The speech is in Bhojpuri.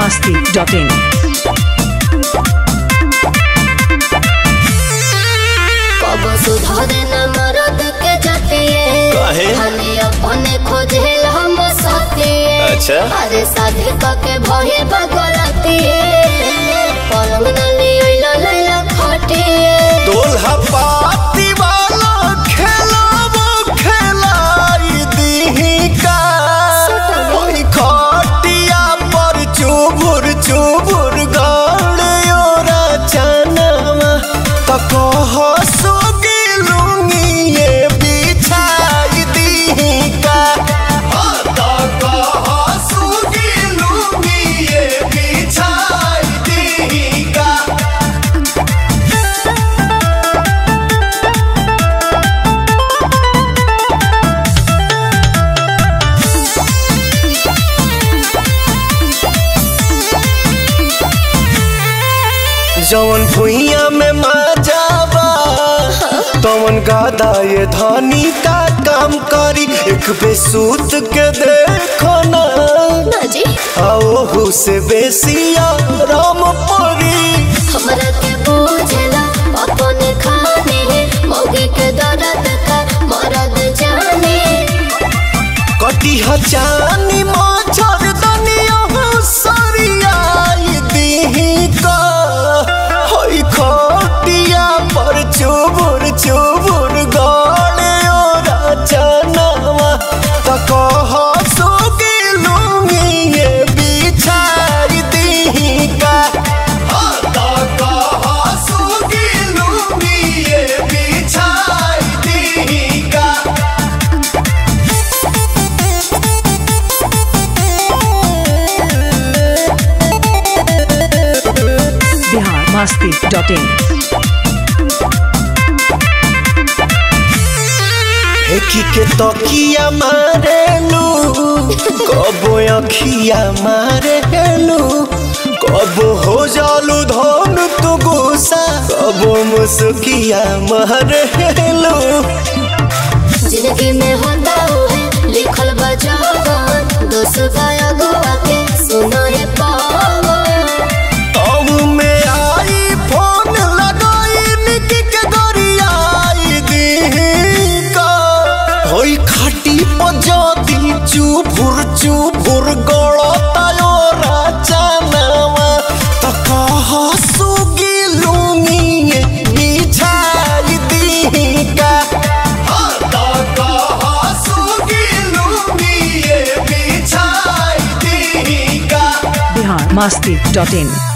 biharmasti.in कब सुधारे न मरद के जतिए हनी अपने खोजेल हम सतिए। अच्छा अरे शादी के भये बगलतिए पलंग न लियो लैला खटिए दोल्हा पाती वाला खेला वो खेलाई दी का ओई खटिया पर चुबुर चुबुर गाड़े ओरा चनावा त कह सोगी लूंगी ये बिछाई दी का त कह सोगी लूंगी ये बिछाई दी का। जवन भुइया में मजाबा तवन गादा ये धानी का काम करी एक बेसूत के देखो ना जी आओ से बेसिया राम परी हमरा के बुझला अपने खाने मौगी के दर्द का मरद जाने कटी हचानी मच्छर दनिया सरियाई दी का होई खटिया पर चुबुर चुबुर गाड़े ओरा चनावा त कह सोगी लूंगी ये बिछाई दी का त कह सोगी लूंगी ये बिछाई दी का। biharmasti.in एकी के तकिया मारेलू कबो अखिया मारेलू कबो हो जालू धन तू गुस्सा कबो मुस्किया मारेलू जिंदगी में होता है लिखल बजावन दोस्त गाया गोवा के सुनो है पावन तब में आई फोन लगाई निकी के गरियाई दी का होई खाटी पजदी चुभुर चुभुर गड़ता ओरा चनावा त कह सुगी लूंगी ये बिछाई दी का त कह सुगी लूंगी ये बिछाई दी का। biharmasti.in